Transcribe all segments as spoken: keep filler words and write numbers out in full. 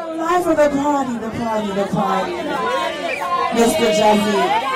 Time for the party, the party, the party. Mister Jazzy.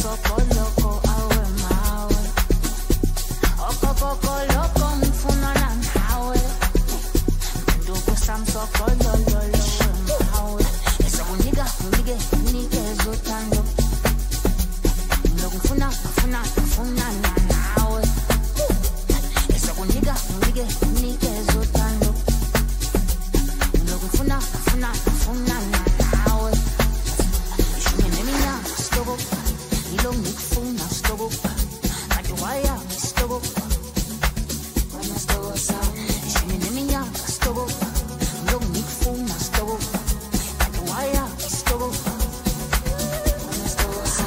soko loko awe mawe. Oko koko loko mfuna na nawe. Ndugu sam soko lolo lowe mawe. Esa uniga unige unige zotando. Ndugu mfuna mfuna mfuna na nawe. Esa uniga unige unige zotando. Ndugu mfuna mfuna mfuna na nawe. Ishumene mina stogo. Ilo mikfuna stogo. Katuwaya stogo. Wana stogo sa. Ishumene mina stogo. Ilo mikfuna stogo. Katuwaya stogo. Wana stogo sa.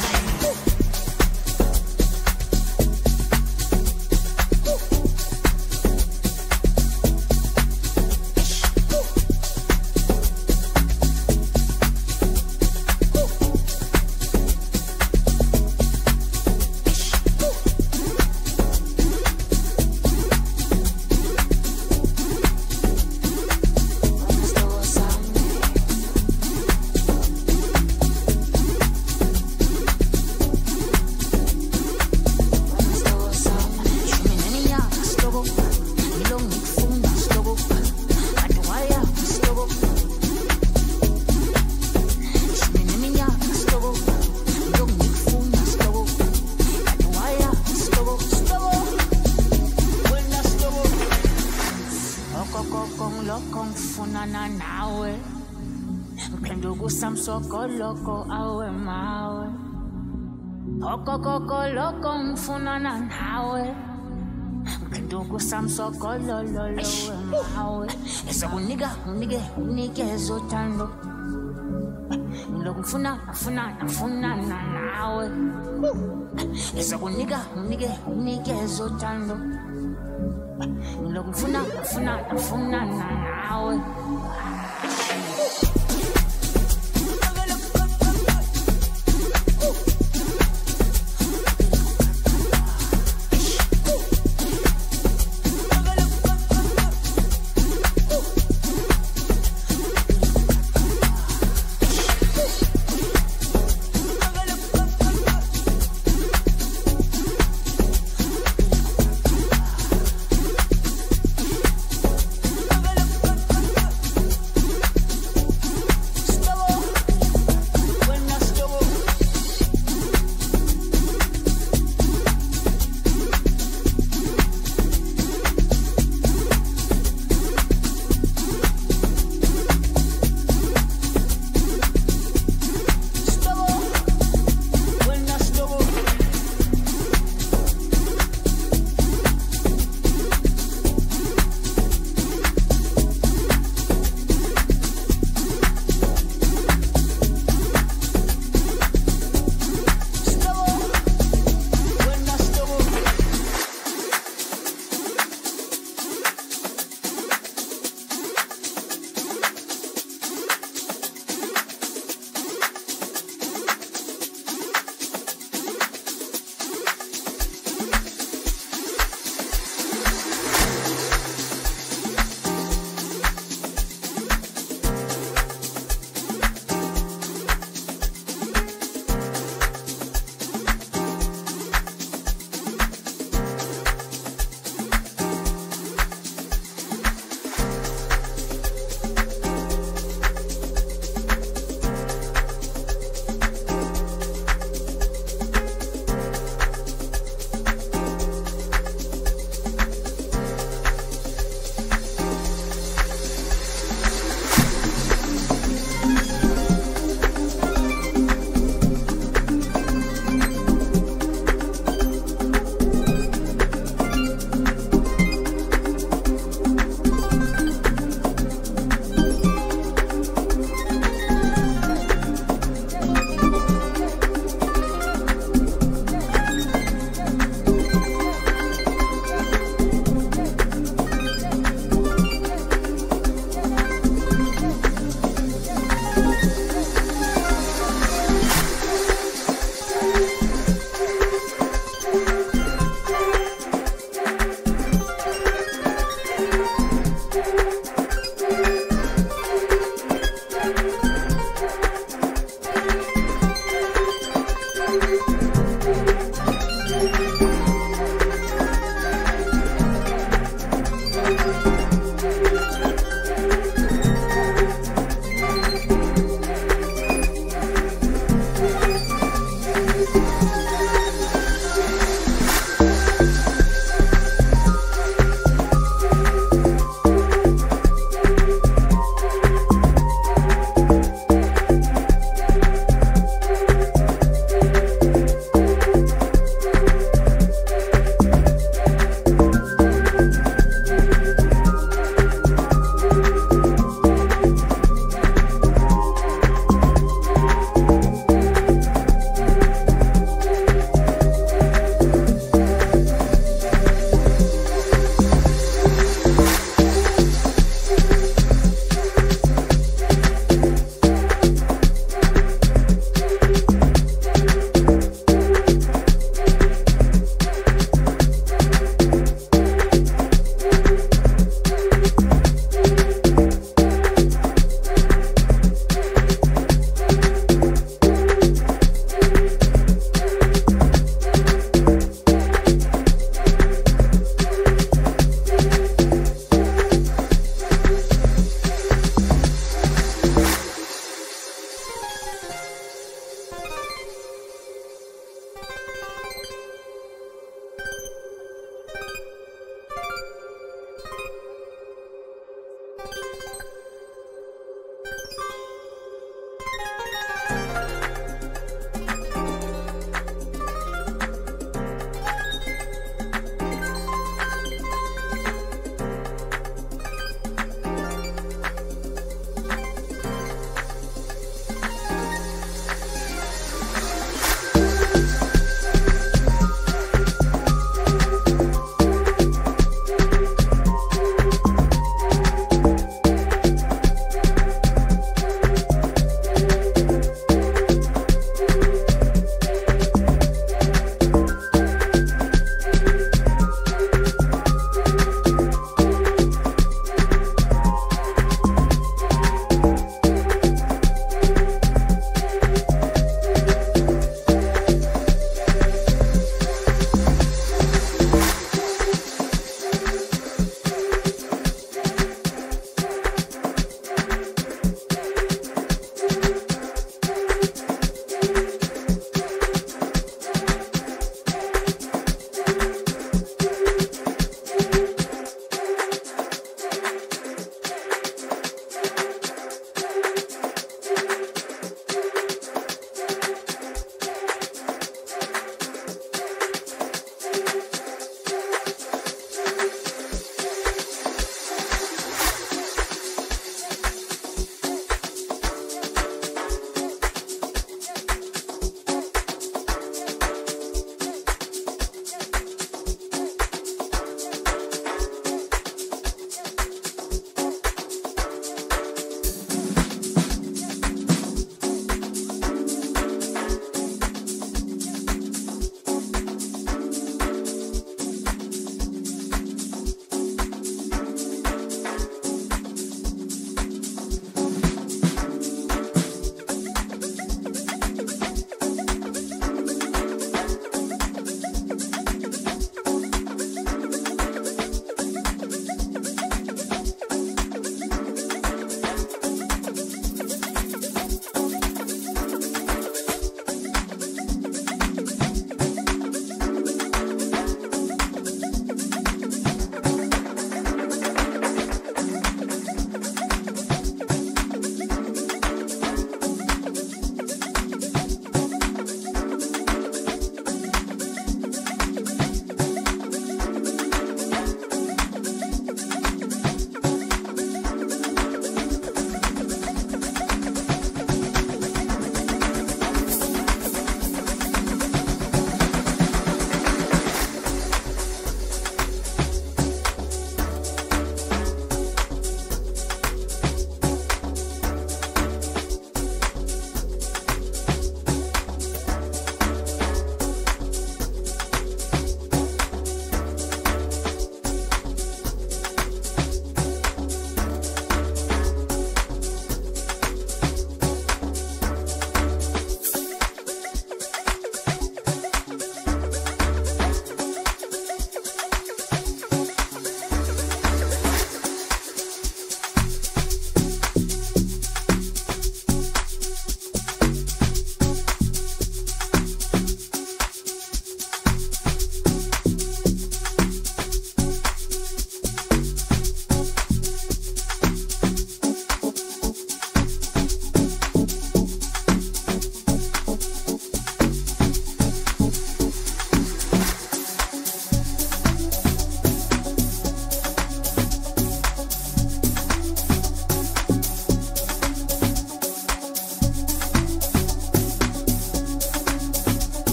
Soko loko awe mawe. Oko koko loko mfuna na nawe. Ndugu sam soko lolo lowe mawe. Esa uniga unige unige zotando. Ndugu mfuna mfuna mfuna na nawe. Esa uniga unige unige zotando. Ndugu mfuna mfuna mfuna na nawe.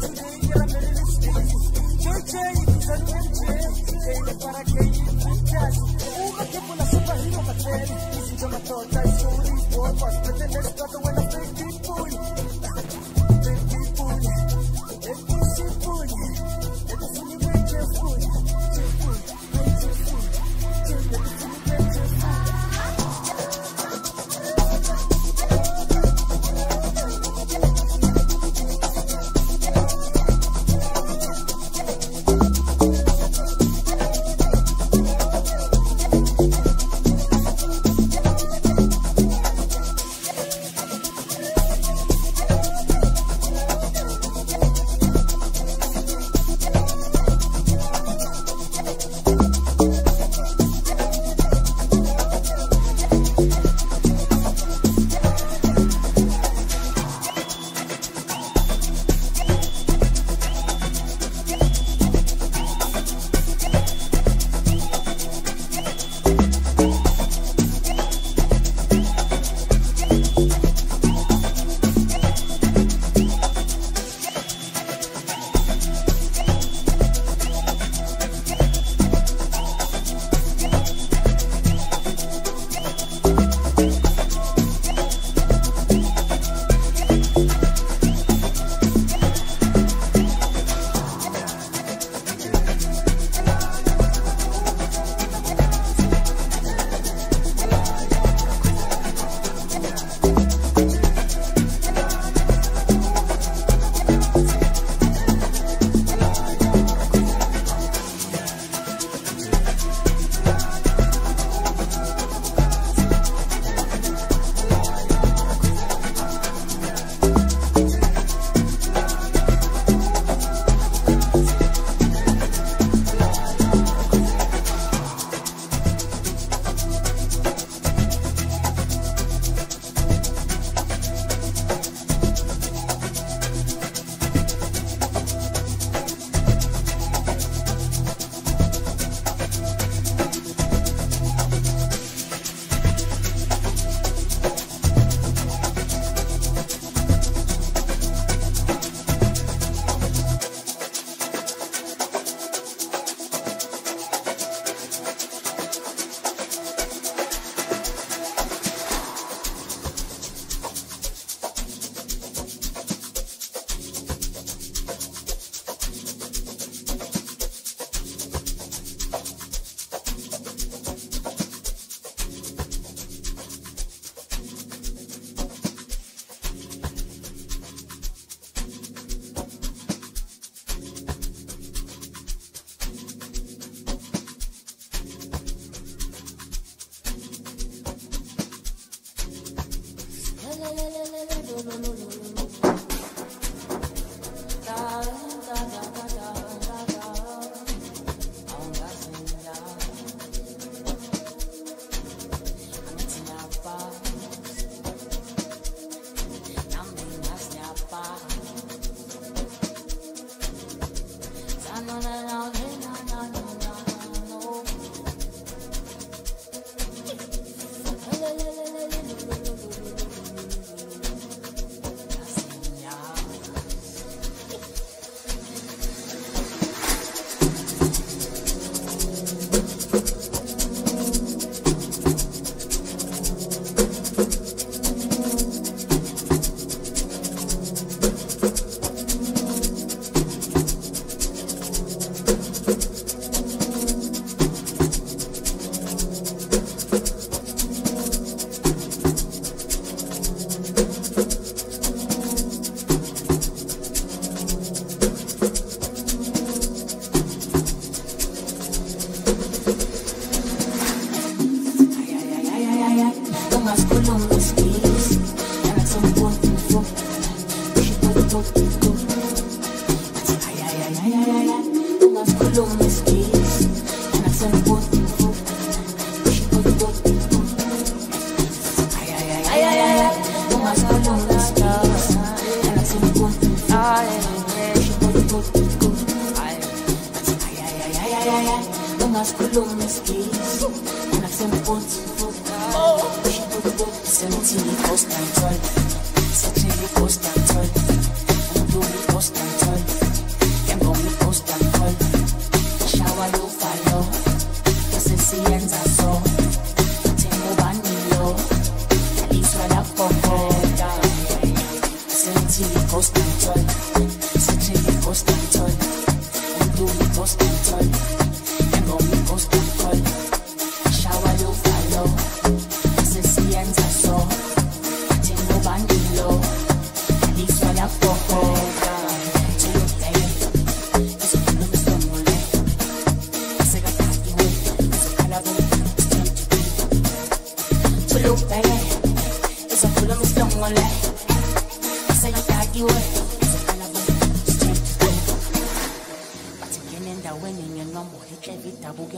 Coast and twelve, such a coast and twelve, and do it coast and twelve.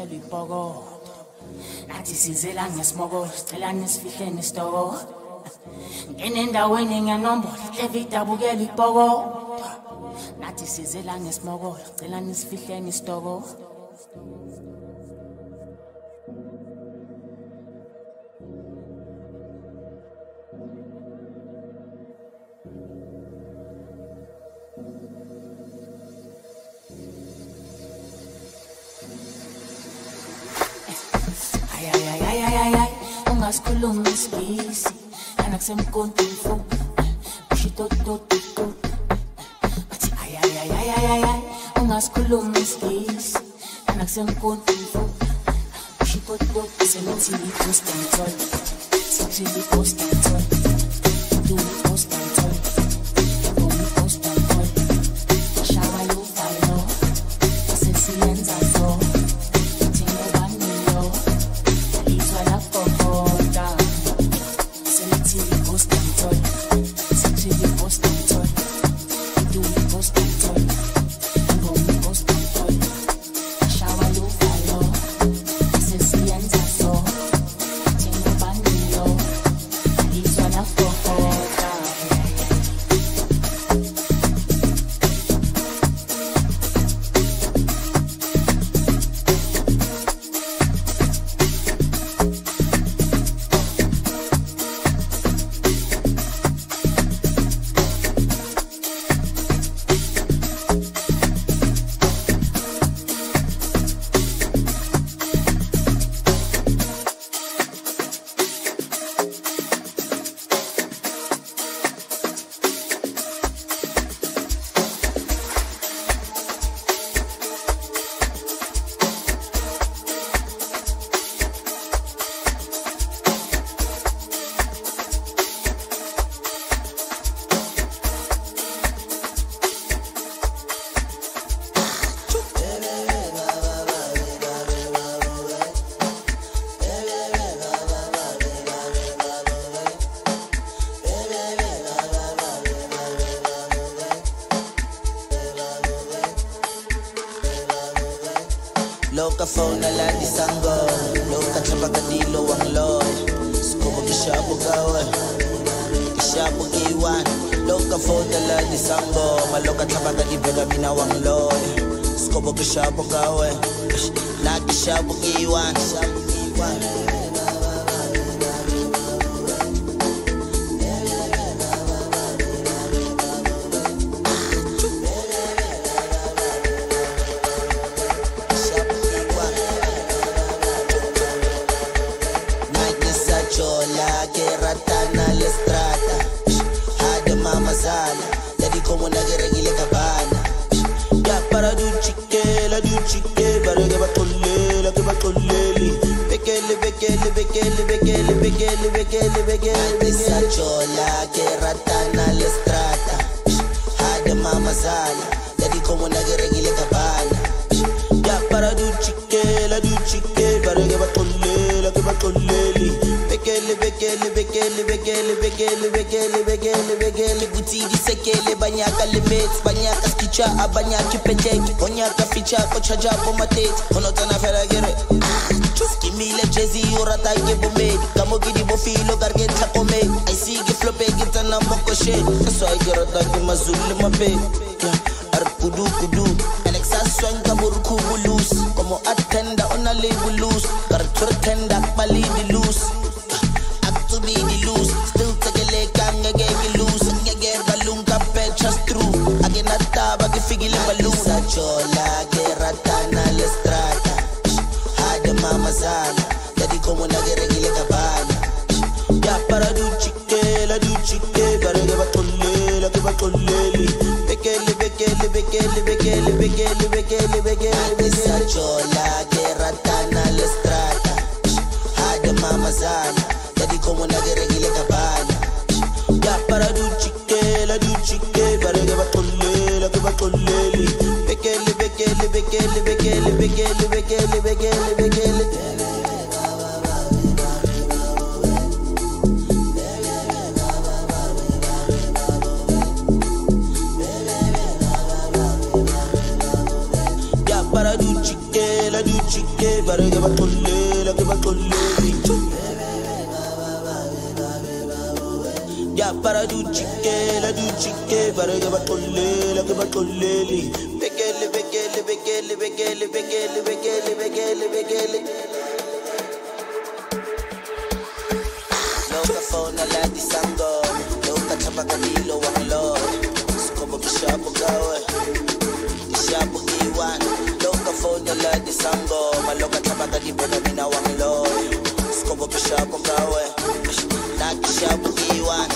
bukela ibhoko nathi sizela ngesimoko sicela nisifihle nesitoko ngene endaweni ngiyanombola Clever idabukela ibhoko nathi sizela ngesimoko sicela nisifihle nesitoko Ungaskhuluma isibisi anakusemkontini fo ushitototito bathi ay ay ay ay ay ay ungaskhuluma isibisi anakusemkontini fo ushitototito selethi post and toy sexy post and toy do post and toy do post and toy shawa yo falo sesiyenza so Loka phone na la disango Loka chapa kadilo ang loy Skubo kishabu gawe Kishabu giwan Loka phone na la disango Maloka chapa kadibega mina wang loy Skubo kishabu gawe Na kishabu giwan Kishabu giwan Como una guerra y le cabana Ya para du chique, la du chique Para que va con la que va con Leli Bekele, bekele, bekele, bekele, bekele, bekele, bekele Esa chola que ratana les trata Hade mama sala Jadi como una guerra y le cabana Ya para du chique, la du chique Para que va con la que va con Leli Bekele, bekele, bekele, bekele, bekele, bekele, bekele, bekele Butigi sekele, banyaka limits Banyaka skicha, abanyaki pendeki Bonyaka ficha, kocha jabo mateti Konotana fera gere Skimile jezi, urata ike bomedi Kamo gidi bofilo, gargenta komedi I see ge flope, gita na moko shade That's why get rata ki mazuli mabe Arkudu kudu Alexa swanga buruku bulus Como attenda, ona label loose Gartur tenda, bali di loose To be the loose, still take a leg and I get you loose. I get balloon capet just through. I get not tab, I get figure balloon. Sachola, get ratana, let's strata. Hide mama sala, daddy come on, I get regular cabana. Ya para du chique, la du chique, para que va con la que va con Leli. Bekele, bekele, bekele, bekele, bekele, bekele, bekele. Sachola, get ratana, let's strata. Hide mama sala. Daddy como una guerra y le cabana Ya para du chique, la du chique Para que va con la que va con Leli Bekele, bekele, bekele, bekele, bekele, bekele, bekele, bekele Ya para du chique, la du chique Para que va colela, que va coleli. Ya para du chique, la du chique, para que va colela, que va coleli. Bekele, bekele, bekele, bekele, bekele, bekele, bekele, bekele. Loka phone la di sango, loka chapa kadilo wanglo. Skobo kishapo gawe, kishapo iwan. Loka phone la di sango, maloka chapa kadibona mina wanglo. Skobo kishapo gawe, na kishapo iwan.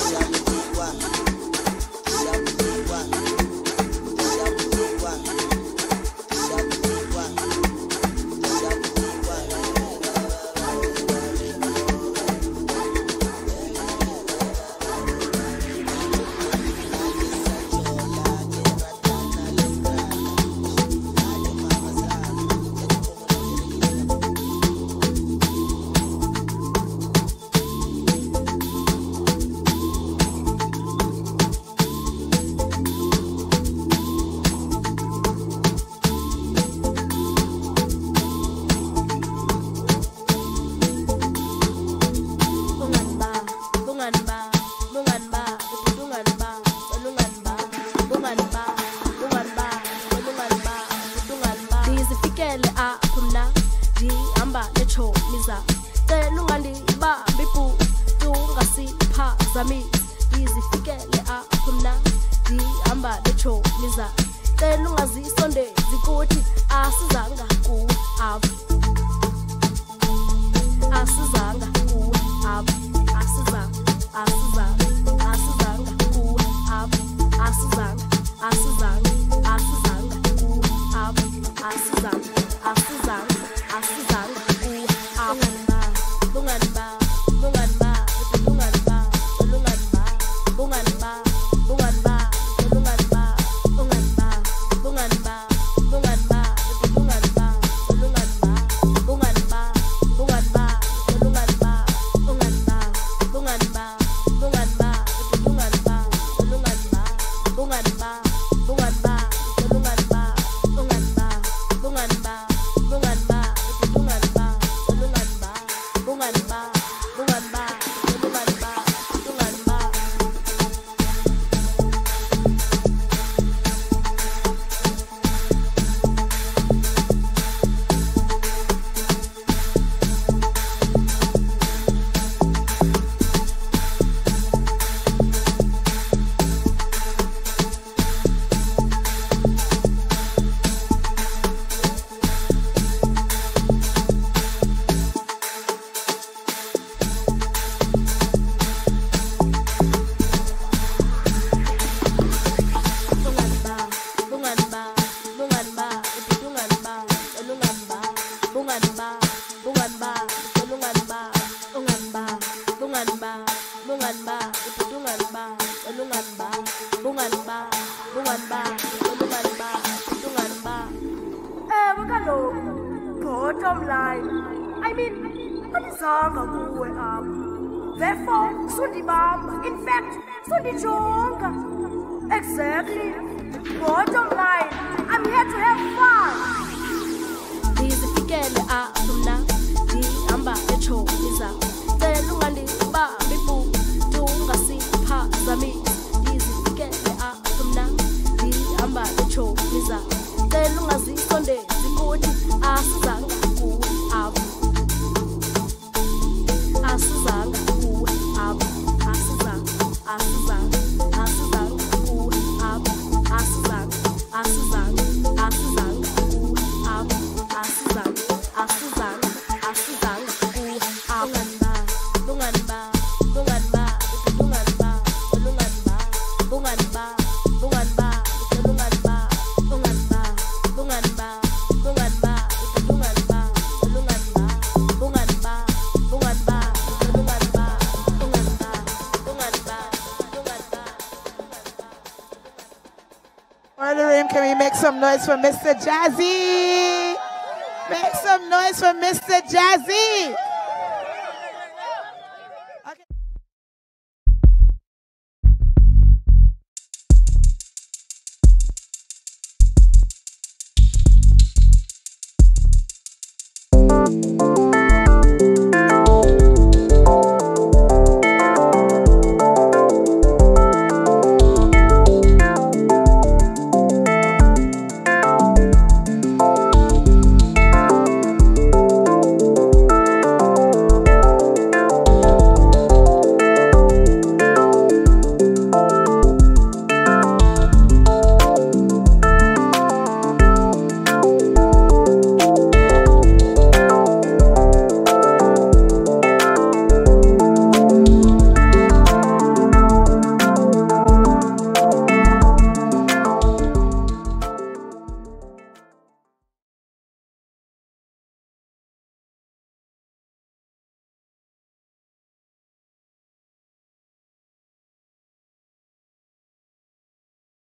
Can we make some noise for Mister Jazzy? Make some noise for Mister Jazzy.